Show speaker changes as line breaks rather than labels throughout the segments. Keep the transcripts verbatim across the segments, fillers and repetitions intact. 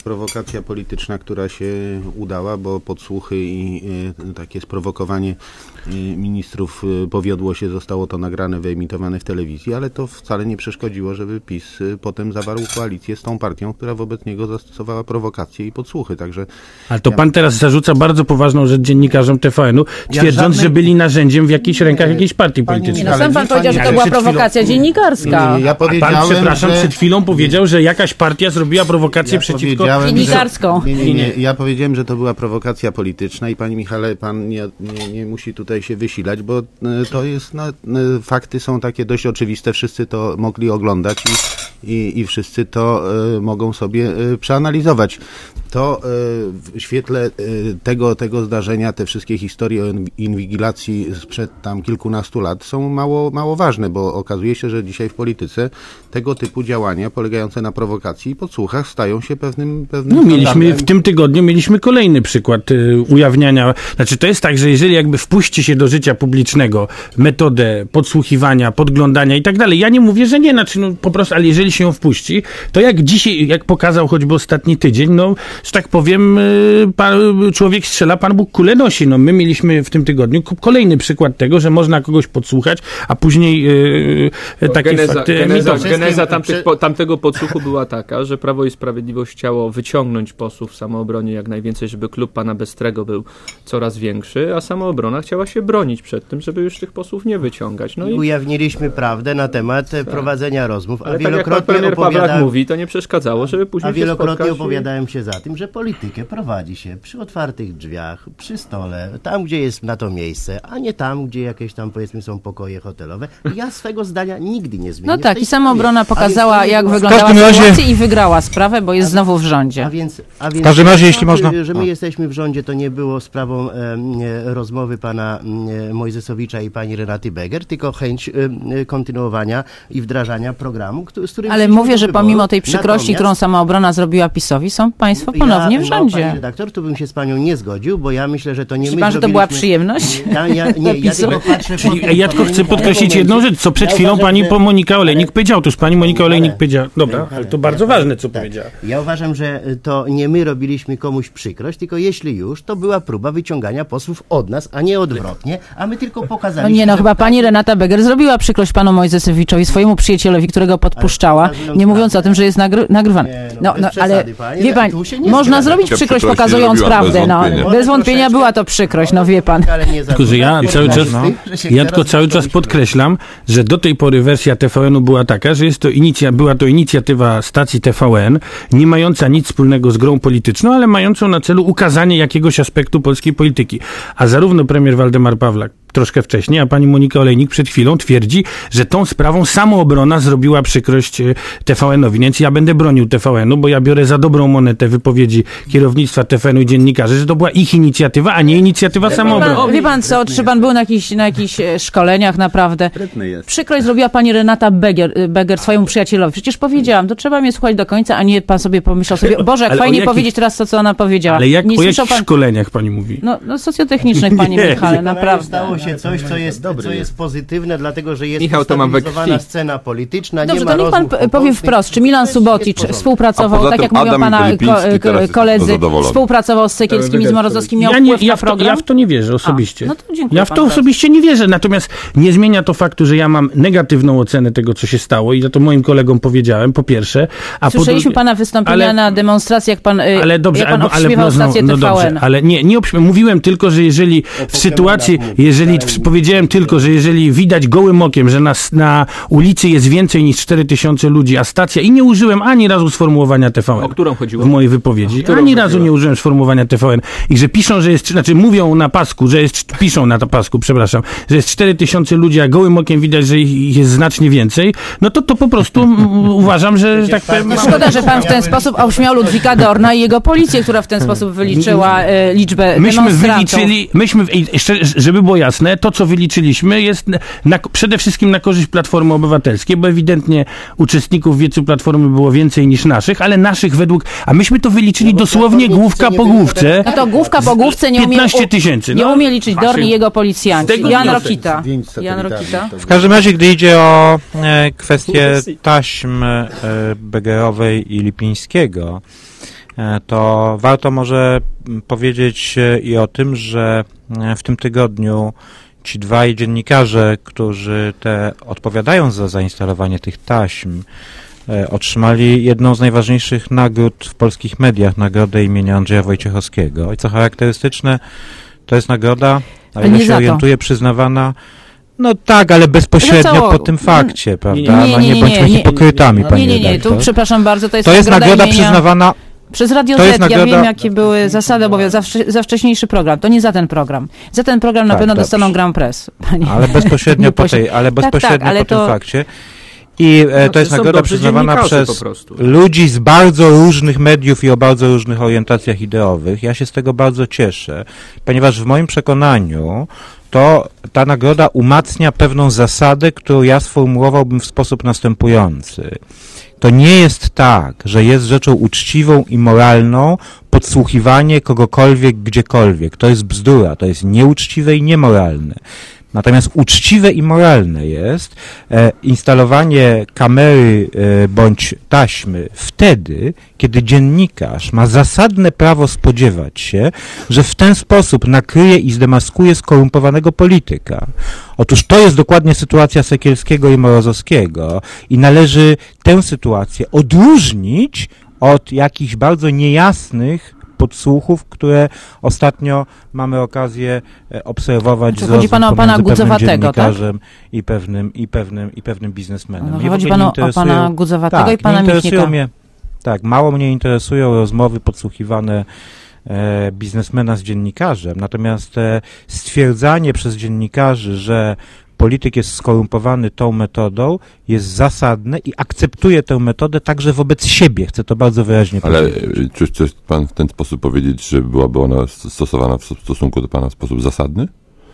prowokacja polityczna, która się udała, bo podsłuchy i y, takie sprowokowanie y, ministrów y, powiodło się, zostało to nagrane, wyemitowane w telewizji, ale to wcale nie przeszkodziło, żeby PiS y, potem zawarł koalicję z tą partią, która wobec niego zastosowała prowokacje i podsłuchy, także...
Ale to
ja...
pan teraz zarzuca bardzo poważną rzecz dziennikarzom T V N-u, twierdząc, ja żadnej... że byli narzędziem w jakichś rękach jakiejś partii politycznej.
No sam pan powiedział, że to była prowokacja chwilą... dziennikarska.
Nie, ja powiedziałem,
A pan, przepraszam,
że...
przed chwilą powiedział, że jakaś partia zrobiła prowokację ja przeciwko...
Dziennikarską.
Nie, nie, nie. Ja powiedziałem, że to była prowokacja polityczna i pani Michale, pan nie, nie, nie musi tutaj się wysilać, bo to jest, no, fakty są takie dość oczywiste, wszyscy to mogli oglądać i, i, i wszyscy to y, mogą sobie y, przeanalizować. To y, w świetle y, tego, tego zdarzenia, te wszystkie historie o inwigilacji sprzed tam kilkunastu lat są mało, mało ważne, bo okazuje się, że dzisiaj w polityce tego typu działania polegające na prowokacji i podsłuchach stają się pewnym... pewnym
no mieliśmy, w tym tygodniu mieliśmy kolejny przykład y, ujawniania. Znaczy to jest tak, że jeżeli jakby wpuści się do życia publicznego metodę podsłuchiwania, podglądania i tak dalej, ja nie mówię, że nie, znaczy no po prostu, ale jeżeli się ją wpuści, to jak dzisiaj, jak pokazał choćby ostatni tydzień, no, że tak powiem, y, pan, człowiek strzela, Pan Bóg kulę nosi. No my mieliśmy w tym tygodniu kolejny przykład tego, że można kogoś podsłuchać, a później y, y, takie
geneza,
fakty
geneza,
emitować.
geneza tamtych, po, tamtego podsłuchu była taka, że Prawo i Sprawiedliwość chciało wyciągnąć posłów w samoobronie jak najwięcej, żeby klub pana Bystrego był coraz większy, a samoobrona chciała się bronić przed tym, żeby już tych posłów nie wyciągać. No i
ujawniliśmy prawdę na temat tak. prowadzenia rozmów, a
ale
wielokrotnie
tak jak pan premier
opowiadałem...
Pawlak mówi, to nie przeszkadzało, żeby później
A wielokrotnie
się
opowiadałem się za tym, że politykę prowadzi się przy otwartych drzwiach, przy stole, tam gdzie jest na to miejsce, a nie tam, gdzie jakieś tam powiedzmy są pokoje hotelowe. Ja swego zdania nigdy nie zmienię.
No tak, i samoobrona pokazała, jak
było...
wyglądała
razie...
sytuacja i wygrała sprawę, bo jest znowu w rządzie.
A więc, a więc
w każdym razie, jeśli można...
Że my
a.
jesteśmy w rządzie, to nie było sprawą e, rozmowy pana e, Mojzesowicza i pani Renaty Beger, tylko chęć e, kontynuowania i wdrażania programu, który, z którym...
Ale mówię, że pomimo tej przykrości, Natomiast... którą samoobrona zrobiła PiS-owi, są państwo ponownie
ja,
w rządzie.
No, pani redaktor, tu bym się z panią nie zgodził, bo ja myślę, że to nie
Myśli
my
pan, że to była
zrobiliśmy...
przyjemność?
Ja, ja, nie, ja tylko patrzę...
Czyli ja tylko chcę podkreślić jedną rzecz, co przed chwilą pani
że...
Monika Olejnik powiedziała. Otóż pani Monika Olejnik powiedziała... Dobra, ale to bardzo ważne, co
tak.
powiedziała.
Ja uważam, że to nie my robiliśmy komuś przykrość, tylko jeśli już, to była próba wyciągania posłów od nas, a nie odwrotnie, a my tylko pokazaliśmy...
No nie, no
że...
chyba pani Renata Beger zrobiła przykrość panu Mojzesowiczowi, swojemu przyjacielowi, którego podpuszczała, nie, nie mówiąc o tym, że jest nagry nagrywany.
Nie, no,
no, no ale
pani,
wie pan, można zrobić przykrość pokazując prawdę, no. Bez wątpienia była to przykrość, no wie pan.
Tylko, że ja cały czas, no, ja tylko cały czas podkreślam, że do tej pory wersja T V N-u była taka, że jest to inicja, była to inicjatywa stacji T V N, nie mająca nic wspólnego z grą polityczną, ale mającą na celu ukazanie jakiegoś aspektu polskiej polityki. A zarówno premier Waldemar Pawlak troszkę wcześniej, a pani Monika Olejnik przed chwilą twierdzi, że tą sprawą samoobrona zrobiła przykrość T V N-owi. Więc ja będę bronił T V N-u, bo ja biorę za dobrą monetę wypowiedzi kierownictwa T V N-u i dziennikarzy, że to była ich inicjatywa, a nie inicjatywa samoobrony.
Wie pan co, czy pan był na jakichś, na jakichś szkoleniach naprawdę? Przykrość zrobiła pani Renata Beger, Beger swojemu przyjacielowi. Przecież powiedziałam, to trzeba mnie słuchać do końca, a nie pan sobie pomyślał sobie, Boże, jak
ale
fajnie
jakich,
powiedzieć teraz to, co ona powiedziała.
Ale jak,
nie
o jakich
pan...
szkoleniach pani mówi?
No, no socjotechnicznych, panie Michale, naprawdę.
się coś, co jest, co jest pozytywne, dlatego że jest
Michał, to mam we
ustabilizowana scena polityczna.
Dobrze,
nie ma
to niech pan
rozmów
powie wprost, czy Milan Subotic współpracował, tak jak mówią pana ko koledzy, współpracował z Sekielskim i z Morozowskim, miał
ja nie,
wpływ
ja
na
w to,
program?
Ja w to nie wierzę osobiście.
A, no to dziękuję.
Ja w to pan osobiście nie wierzę, natomiast nie zmienia to faktu, że ja mam negatywną ocenę tego, co się stało i ja to moim kolegom powiedziałem, po pierwsze. A
Słyszeliśmy
po
pana wystąpienia ale,
ale,
na demonstracji, jak pan,
ale dobrze,
jak pan
ale,
obśmiewał
no,
stację
no,
T V N.
No dobrze, ale nie, nie obśmiewał. Mówiłem tylko, że jeżeli w sytuacji, jeżeli powiedziałem tylko, że jeżeli widać gołym okiem, że na, na ulicy jest więcej niż cztery tysiące ludzi, a stacja, i nie użyłem ani razu sformułowania T V N.
O którą chodziło?
W mojej wypowiedzi. Ani chodziło? razu nie użyłem sformułowania T V N. I że piszą, że jest, znaczy mówią na pasku, że jest, piszą na pasku, przepraszam, że jest cztery tysiące ludzi, a gołym okiem widać, że ich jest znacznie więcej, no to to po prostu uważam, że tak powiem...
No szkoda, że pan w ten sposób obśmiał Ludwika Dorna i jego policję, która w ten sposób wyliczyła e, liczbę
myśmy
demonstrantów. Wyliczyli,
myśmy, żeby było jasne, to co wyliczyliśmy jest na, przede wszystkim na korzyść Platformy Obywatelskiej, bo ewidentnie uczestników wiecu Platformy było więcej niż naszych, ale naszych według, a myśmy to wyliczyli no dosłownie główka po główce.
No to główka po główce nie umie,
piętnaście tysięcy.
Nie umie liczyć Dorn i jego policjanci. Jan Rokita. Jan Rokita.
W każdym razie, gdy idzie o e, kwestię taśmy e, Begerowej i Lipińskiego, to warto może powiedzieć i o tym, że w tym tygodniu ci dwaj dziennikarze, którzy te odpowiadają za zainstalowanie tych taśm, otrzymali jedną z najważniejszych nagród w polskich mediach, nagrodę imienia Andrzeja Wojciechowskiego. I co charakterystyczne, to jest nagroda, a ile się orientuję, przyznawana. No tak, ale bezpośrednio po tym fakcie, prawda?
Nie, nie, nie,
no nie bądźmy
nie,
hipokrytami,
nie,
panie
nie, nie, nie, tu przepraszam bardzo, to jest,
to jest nagroda, nagroda
imienia...
przyznawana
Przez Radio Z, nagroda... ja wiem, jakie były zasady, bo za, za wcześniejszy program. To nie za ten program. Za ten program na tak, pewno dobrze. Dostaną Grand Press. Panie.
Ale bezpośrednio po tej, ale bezpośrednio tak, tak, ale po to... tym fakcie. I e, to jest nagroda przyznawana przez ludzi z bardzo różnych mediów i o bardzo różnych orientacjach ideowych. Ja się z tego bardzo cieszę, ponieważ w moim przekonaniu to ta nagroda umacnia pewną zasadę, którą ja sformułowałbym w sposób następujący. To nie jest tak, że jest rzeczą uczciwą i moralną podsłuchiwanie kogokolwiek, gdziekolwiek. To jest bzdura, to jest nieuczciwe i niemoralne. Natomiast uczciwe i moralne jest e, instalowanie kamery e, bądź taśmy wtedy, kiedy dziennikarz ma zasadne prawo spodziewać się, że w ten sposób nakryje i zdemaskuje skorumpowanego polityka. Otóż to jest dokładnie sytuacja Sekielskiego i Morozowskiego i należy tę sytuację odróżnić od jakichś bardzo niejasnych podsłuchów, które ostatnio mamy okazję obserwować z
chodzi panu o pana Gudzowatego, tak?
i pewnym, i pewnym, i pewnym biznesmenem.
No, chodzi panu o pana Gudzowatego
tak,
i pana Michnika.
Mnie, tak, mało mnie interesują rozmowy podsłuchiwane e, biznesmena z dziennikarzem, natomiast e, stwierdzanie przez dziennikarzy, że polityk jest skorumpowany tą metodą, jest zasadne i akceptuje tę metodę także wobec siebie. Chcę to bardzo wyraźnie
Ale
powiedzieć.
Ale czy chce pan w ten sposób powiedzieć, że byłaby ona stosowana w stosunku do pana w sposób zasadny?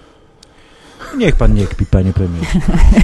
Niech pan nie kpi, panie premierze.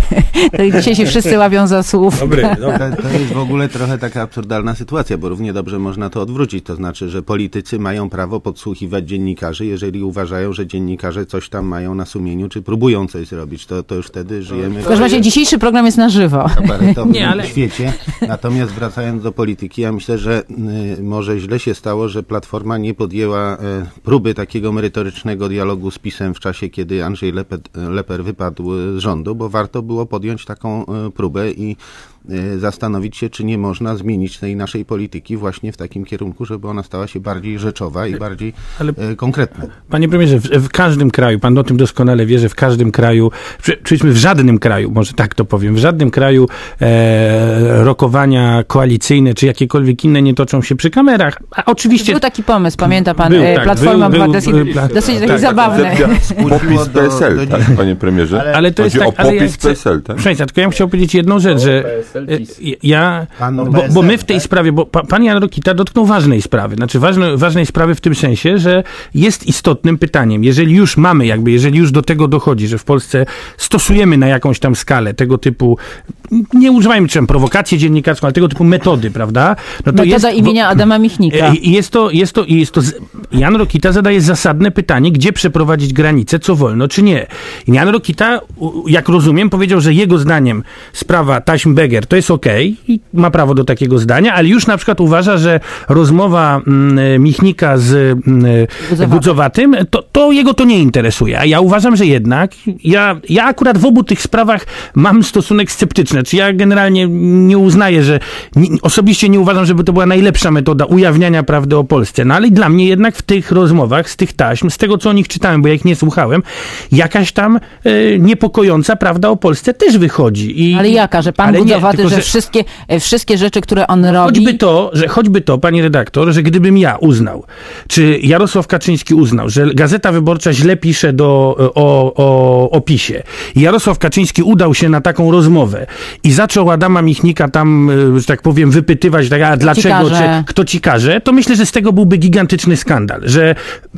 To dzisiaj się wszyscy łapią za słów.
Dobry, dobry. To jest w ogóle trochę taka absurdalna sytuacja, bo równie dobrze można to odwrócić. To znaczy, że politycy mają prawo podsłuchiwać dziennikarzy, jeżeli uważają, że dziennikarze coś tam mają na sumieniu, czy próbują coś zrobić. To, to już wtedy żyjemy...
W każdym razie dzisiejszy program jest na żywo.
W nie, ale... świecie. Natomiast wracając do polityki, ja myślę, że y, może źle się stało, że Platforma nie podjęła y, próby takiego merytorycznego dialogu z PiS-em w czasie, kiedy Andrzej Lepet, Leper wypadł z rządu, bo warto było podjąć taką y, próbę i y, zastanowić się, czy nie można zmienić tej naszej polityki właśnie w takim kierunku, żeby ona stała się bardziej rzeczowa i bardziej Ale, y, konkretna.
Panie premierze, w, w każdym kraju, pan o tym doskonale wie, że w każdym kraju, przejdźmy w żadnym kraju, może tak to powiem, w żadnym kraju e, rokowania koalicyjne czy jakiekolwiek inne nie toczą się przy kamerach. A oczywiście...
Był taki pomysł, pamięta pan,
był,
e,
tak,
Platforma
był,
dosyć,
był, był,
dosyć
tak,
tak, zabawne.
Popis P S L, tak, panie premierze?
Ale, ale to
Chodzi
jest tak,
o popis
ja chcę,
P S L, tak?
Przejść, tylko ja bym chciał powiedzieć jedną rzecz, że ja, bo, bo my w tej sprawie, bo pa, pan Jan Rokita dotknął ważnej sprawy, znaczy ważne, ważnej sprawy w tym sensie, że jest istotnym pytaniem, jeżeli już mamy jakby, jeżeli już do tego dochodzi, że w Polsce stosujemy na jakąś tam skalę tego typu, nie używajmy czym prowokację dziennikarską, ale tego typu metody, prawda? No to
Metoda
jest,
imienia Adama Michnika.
I jest to, jest to, jest to, Jan Rokita zadaje zasadne pytanie, gdzie przeprowadzić granicę, co wolno, czy nie. I Jan Rokita, jak rozumiem, powiedział, że jego zdaniem sprawa taśm Beger to jest okej i ma prawo do takiego zdania, ale już na przykład uważa, że rozmowa mm, Michnika z mm, Gudzowatym, to, to jego to nie interesuje. A ja uważam, że jednak, ja, ja akurat w obu tych sprawach mam stosunek sceptyczny. Czy ja generalnie nie uznaję, że nie, osobiście nie uważam, żeby to była najlepsza metoda ujawniania prawdy o Polsce. No ale dla mnie jednak w tych rozmowach, z tych taśm, z tego co o nich czytałem, bo ja ich nie słuchałem, jakaś tam e, niepokojąca prawda o Polsce też wychodzi. I,
ale jaka? Że pan Gudzowaty, że, że wszystkie, wszystkie rzeczy, które on robi...
Choćby to, że, choćby to, panie redaktor, że gdybym ja uznał, czy Jarosław Kaczyński uznał, że Gazeta Wyborcza źle pisze do, o, o, o PiSie i Jarosław Kaczyński udał się na taką rozmowę i zaczął Adama Michnika tam, że tak powiem, wypytywać, tak, a dlaczego, czy kto ci każe, to myślę, że z tego byłby gigantyczny skandal. nadal, że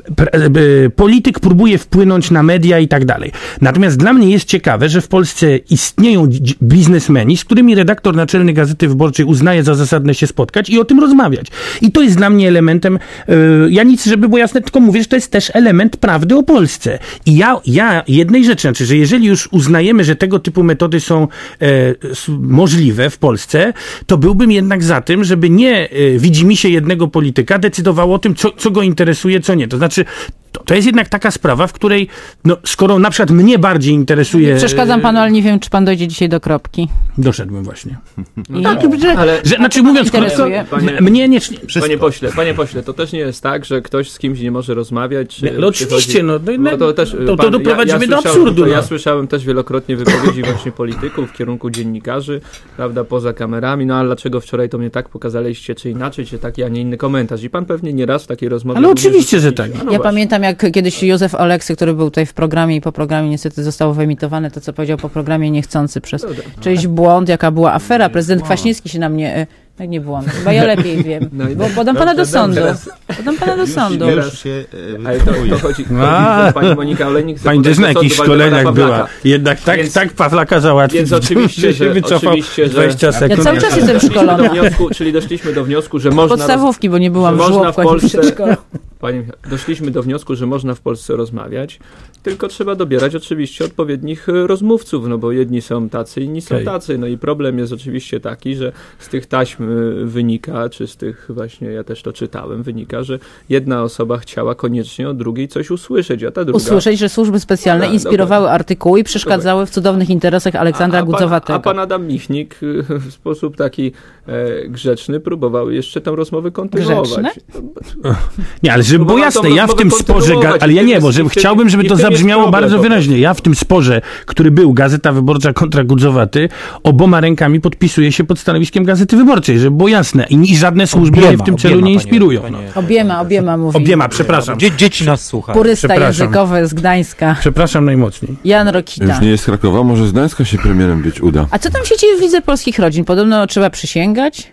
polityk próbuje wpłynąć na media i tak dalej. Natomiast dla mnie jest ciekawe, że w Polsce istnieją biznesmeni, z którymi redaktor naczelny Gazety Wyborczej uznaje za zasadne się spotkać i o tym rozmawiać. I to jest dla mnie elementem, ja nic, żeby było jasne, tylko mówię, że to jest też element prawdy o Polsce. I ja, ja jednej rzeczy, znaczy, że jeżeli już uznajemy, że tego typu metody są e, możliwe w Polsce, to byłbym jednak za tym, żeby nie e, widzimisię jednego polityka decydowało o tym, co, co go interesuje, co nie. To znaczy, to, to jest jednak taka sprawa, w której, no, skoro na przykład mnie bardziej interesuje...
Nie przeszkadzam panu, ale nie wiem, czy pan dojdzie dzisiaj do kropki.
Doszedłem właśnie.
I, tak, że,
ale,
że, znaczy mówiąc krótko,
panie,
mnie nie...
Panie pośle, panie pośle, to też nie jest tak, że ktoś z kimś nie może rozmawiać. Czy,
no oczywiście, no, no,
no to też,
to,
pan,
to doprowadzimy
ja, ja
do absurdu.
To
no.
Ja słyszałem też wielokrotnie wypowiedzi właśnie polityków w kierunku dziennikarzy, prawda, poza kamerami, no ale dlaczego wczoraj to mnie tak pokazaliście, czy inaczej, czy taki, a nie inny komentarz. I pan pewnie nieraz w takiej rozmowie...
Ale oczywiście, że tak.
No ja właśnie. Pamiętam, jak kiedyś Józef Oleksy, który był tutaj w programie i po programie niestety zostało wyemitowane to, co powiedział po programie niechcący przez czyjś błąd, jaka była afera. Prezydent Kwaśniewski się na mnie... Tak nie błąd. Chyba ja lepiej wiem. No bo podam pana do sądu. Podam pana do sądu.
Już się e,
Ale to, to chodzi, to pani Monika Olejnik...
Pani też na jakichś szkoleniach była. Jednak tak, więc, tak Pawlaka załatwić.
Więc oczywiście, że, oczywiście,
dwadzieścia sekund.
Ja cały czas jestem szkolona.
Wniosku, czyli doszliśmy do wniosku, że można...
Podstawówki, bo nie byłam w żłobku ani w przedszkolu.
Pani, doszliśmy do wniosku, że można w Polsce rozmawiać, tylko trzeba dobierać oczywiście odpowiednich rozmówców, no bo jedni są tacy, inni są tacy. No i problem jest oczywiście taki, że z tych taśm wynika, czy z tych właśnie, ja też to czytałem, wynika, że jedna osoba chciała koniecznie od drugiej coś usłyszeć, a ta druga...
Usłyszeć, że służby specjalne no, inspirowały dobra. artykuły i przeszkadzały w cudownych interesach Aleksandra a, a Gudzowatego.
A pan Adam Michnik w sposób taki e, grzeczny próbował jeszcze tę rozmowę kontynuować.
Grzeczne?
Nie, ale żeby było jasne, ja w tym sporze, ale ja nie, bo żeby, chciałbym, żeby to zabrzmiało bardzo wyraźnie. Ja w tym sporze, który był Gazeta Wyborcza kontra Gudzowaty, oboma rękami podpisuję się pod stanowiskiem Gazety Wyborczej, żeby było jasne. I, i żadne służby mnie w tym celu nie inspirują. Panie, panie,
obiema, obiema mówi.
Obiema, przepraszam.
Dzie, dzieci nas słuchają.
Purysta językowy z Gdańska.
Przepraszam najmocniej.
Jan Rokita.
Już nie jest z Krakowa, może z Gdańska się premierem być uda.
A co tam się dzieje w Lidze Polskich Rodzin? Podobno trzeba przysięgać?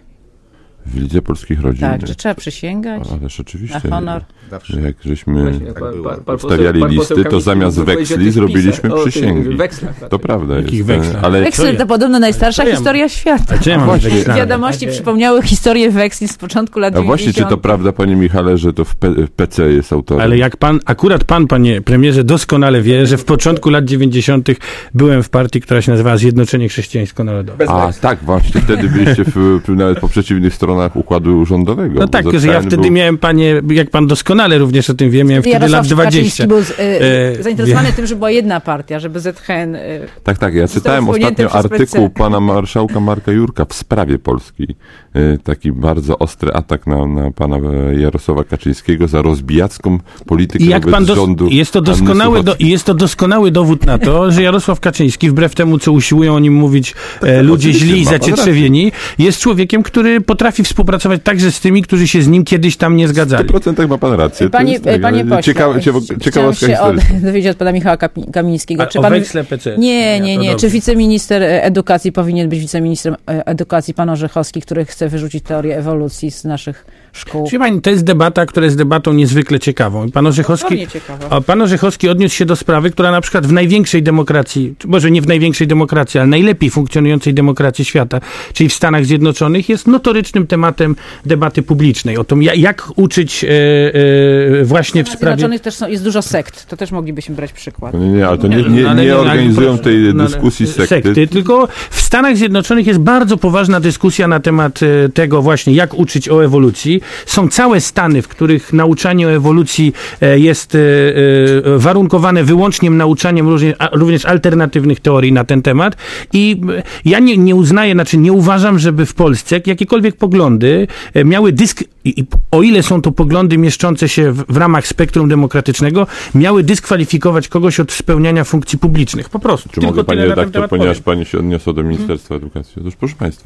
W Lidze Polskich Rodzin.
Tak, że trzeba przysięgać.
Ależ oczywiście.
Na honor.
Zawsze. Jak żeśmy
Właśnie, tak pan, pan,
wstawiali pan listy, to zamiast weksli zrobiliśmy
o,
przysięgi.
Wekslach, tak.
To prawda jest.
Wekslach?
Ale
Weksel to podobno najstarsza
ja
historia świata.
A ja mam
Wiadomości przypomniały historię weksli z początku lat dziewięćdziesiątych.
A właśnie, czy to prawda, panie Michale, że to w P C jest autorem?
Ale jak pan, akurat pan, panie premierze, doskonale wie, że w początku lat dziewięćdziesiątych byłem w partii, która się nazywała Zjednoczenie Chrześcijańsko-Narodowe.
A, tak, właśnie, wtedy byliście w, nawet po przeciwnych stronach układu rządowego.
No tak, że ja wtedy
był...
miałem, panie, jak pan doskonale również o tym wie, miałem wtedy
Jarosław
lat dwadzieścia.
Był z, y, e, zainteresowany tym, że była jedna partia, żeby Z H N... Y,
tak, tak, ja czytałem ostatnio artykuł pana marszałka Marka Jurka w sprawie Polski. Y, taki bardzo ostry atak na, na pana Jarosława Kaczyńskiego za rozbijacką politykę
I jak
wobec
pan dos-
rządu.
Jest to, doskonały do, jest to doskonały dowód na to, że Jarosław Kaczyński, wbrew temu, co usiłują o nim mówić e, ludzie źli i zacietrzewieni, jest człowiekiem, który potrafi współpracować także z tymi, którzy się z nim kiedyś tam nie zgadzali.
W stu procentach ma pan rację.
Panie,
jest, tak,
panie pośle,
ciekawa, ciekawostka
się od, dowiedzieć od pana Michała Kamińskiego.
A,
czy
o
pan,
weksle P C.
Nie, nie, nie. Czy wiceminister edukacji powinien być wiceministrem edukacji, pan Orzechowski, który chce wyrzucić teorię ewolucji z naszych szkół?
Pani, to jest debata, która jest debatą niezwykle ciekawą. I pan Orzechowski, a pan Orzechowski odniósł się do sprawy, która na przykład w największej demokracji, może nie w największej demokracji, ale najlepiej funkcjonującej demokracji świata, czyli w Stanach Zjednoczonych, jest notorycznym tematem debaty publicznej. O tym, jak uczyć e, e, właśnie w, w sprawie...
W Zjednoczonych też są, jest dużo sekt. To też moglibyśmy brać przykład.
Nie, nie, ale to nie, nie, nie, nie organizują tej no, dyskusji sekty. sekty.
Tylko w Stanach Zjednoczonych jest bardzo poważna dyskusja na temat e, tego właśnie, jak uczyć o ewolucji. Są całe stany, w których nauczanie o ewolucji e, jest e, e, warunkowane wyłącznie nauczaniem również, a, również alternatywnych teorii na ten temat. I e, ja nie, nie uznaję, znaczy nie uważam, żeby w Polsce jakiekolwiek poglądy e, miały dysk, i, i, o ile są to poglądy mieszczące się w, w ramach spektrum demokratycznego, miały dyskwalifikować kogoś od spełniania funkcji publicznych. Po prostu.
Czy mogę, panie redaktor, ponieważ pani się odniosła do Ministerstwa hmm. Edukacji? Otóż proszę państwa,